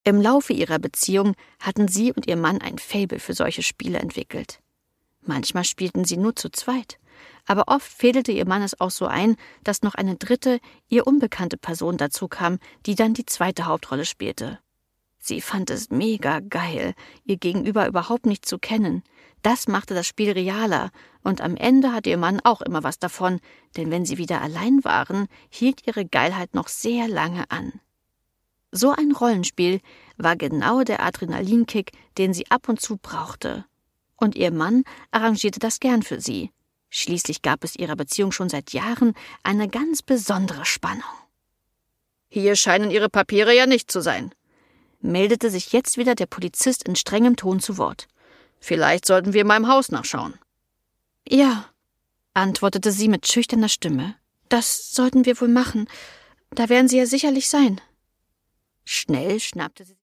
Im Laufe ihrer Beziehung hatten sie und ihr Mann ein Faible für solche Spiele entwickelt. Manchmal spielten sie nur zu zweit, aber oft fädelte ihr Mann es auch so ein, dass noch eine dritte, ihr unbekannte Person dazu kam, die dann die zweite Hauptrolle spielte. Sie fand es mega geil, ihr Gegenüber überhaupt nicht zu kennen. Das machte das Spiel realer und am Ende hatte ihr Mann auch immer was davon, denn wenn sie wieder allein waren, hielt ihre Geilheit noch sehr lange an. So ein Rollenspiel war genau der Adrenalinkick, den sie ab und zu brauchte. Und ihr Mann arrangierte das gern für sie. Schließlich gab es ihrer Beziehung schon seit Jahren eine ganz besondere Spannung. »Hier scheinen Ihre Papiere ja nicht zu sein«, meldete sich jetzt wieder der Polizist in strengem Ton zu Wort. »Vielleicht sollten wir in meinem Haus nachschauen.« »Ja«, antwortete sie mit schüchterner Stimme. »Das sollten wir wohl machen. Da werden sie ja sicherlich sein.« Schnell schnappte sie